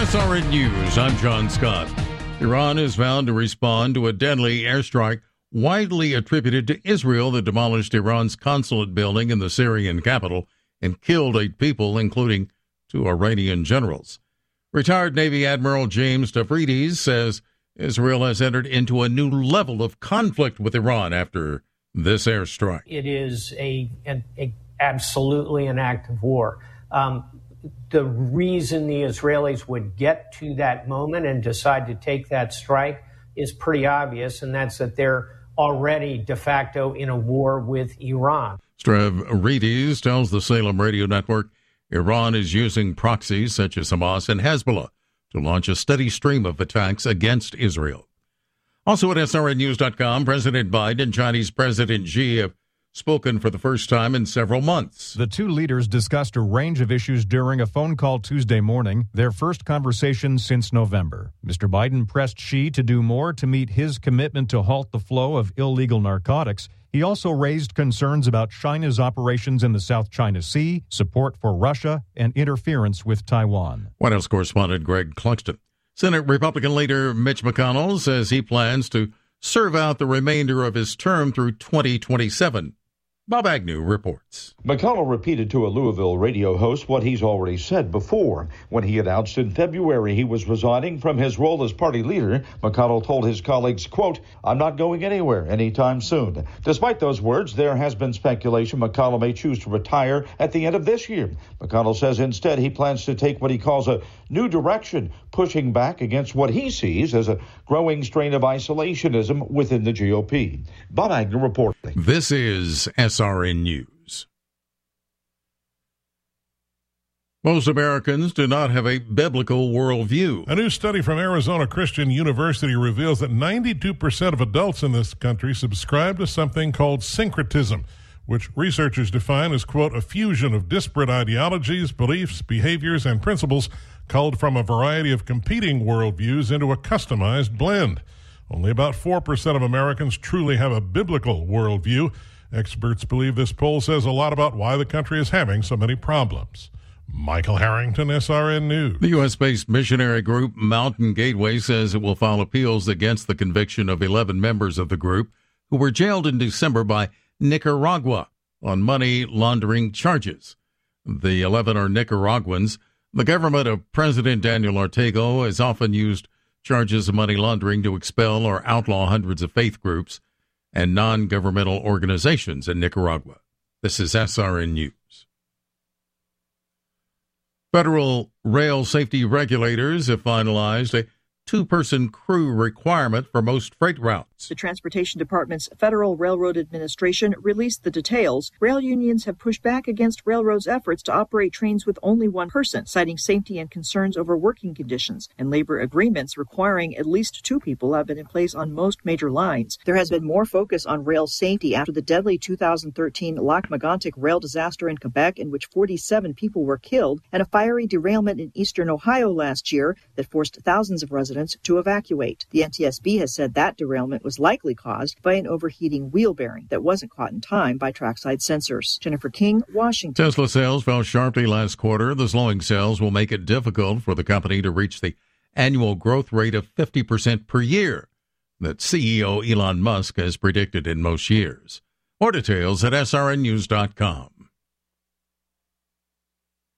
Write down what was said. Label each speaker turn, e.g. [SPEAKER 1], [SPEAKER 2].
[SPEAKER 1] SRN News, I'm John Scott. Iran is vowed to respond to a deadly airstrike widely attributed to Israel that demolished Iran's consulate building in the Syrian capital and killed 8 people, including 2 Iranian generals. Retired Navy Admiral James Stavridis says Israel has entered into a new level of conflict with Iran after this airstrike.
[SPEAKER 2] It is absolutely an act of war. The reason the Israelis would get to that moment and decide to take that strike is pretty obvious, and that's that they're already de facto in a war with Iran.
[SPEAKER 1] Stavridis tells the Salem Radio Network Iran is using proxies such as Hamas and Hezbollah to launch a steady stream of attacks against Israel. Also at SRNnews.com, President Biden and Chinese President Xi have spoken for the first time in several months.
[SPEAKER 3] The two leaders discussed a range of issues during a phone call Tuesday morning, their first conversation since November. Mr. Biden pressed Xi to do more to meet his commitment to halt the flow of illegal narcotics. He also raised concerns about China's operations in the South China Sea, support for Russia, and interference with Taiwan.
[SPEAKER 1] White House correspondent Greg Clugston. Senate Republican leader Mitch McConnell says he plans to serve out the remainder of his term through 2027. Bob Agnew reports.
[SPEAKER 4] McConnell repeated to a Louisville radio host what he's already said before. When he announced in February he was resigning from his role as party leader, McConnell told his colleagues, quote, "I'm not going anywhere anytime soon." Despite those words, there has been speculation McConnell may choose to retire at the end of this year. McConnell says instead he plans to take what he calls a new direction, pushing back against what he sees as a growing strain of isolationism within the GOP. Bob Agnew reporting.
[SPEAKER 1] This is SRN News. Most Americans do not have a biblical worldview.
[SPEAKER 5] A new study from Arizona Christian University reveals that 92% of adults in this country subscribe to something called syncretism, which researchers define as, quote, a fusion of disparate ideologies, beliefs, behaviors, and principles culled from a variety of competing worldviews into a customized blend. Only about 4% of Americans truly have a biblical worldview. Experts believe this poll says a lot about why the country is having so many problems. Michael Harrington, SRN News.
[SPEAKER 1] The U.S.-based missionary group Mountain Gateway says it will file appeals against the conviction of 11 members of the group who were jailed in December by Nicaragua on money laundering charges. The 11 are Nicaraguans. The government of President Daniel Ortega has often used charges of money laundering to expel or outlaw hundreds of faith groups and non-governmental organizations in Nicaragua. This is SRN News. Federal rail safety regulators have finalized a 2-person crew requirement for most freight routes.
[SPEAKER 6] The Transportation Department's Federal Railroad Administration released the details. Rail unions have pushed back against railroads' efforts to operate trains with only one person, citing safety and concerns over working conditions, and labor agreements requiring at least 2 people have been in place on most major lines. There has been more focus on rail safety after the deadly 2013 Lac-Mégantic rail disaster in Quebec, in which 47 people were killed, and a fiery derailment in eastern Ohio last year that forced thousands of residents to evacuate. The NTSB has said that derailment was likely caused by an overheating wheel bearing that wasn't caught in time by trackside sensors. Jennifer King, Washington.
[SPEAKER 1] Tesla sales fell sharply last quarter. The slowing sales will make it difficult for the company to reach the annual growth rate of 50% per year that CEO Elon Musk has predicted in most years. More details at srnnews.com.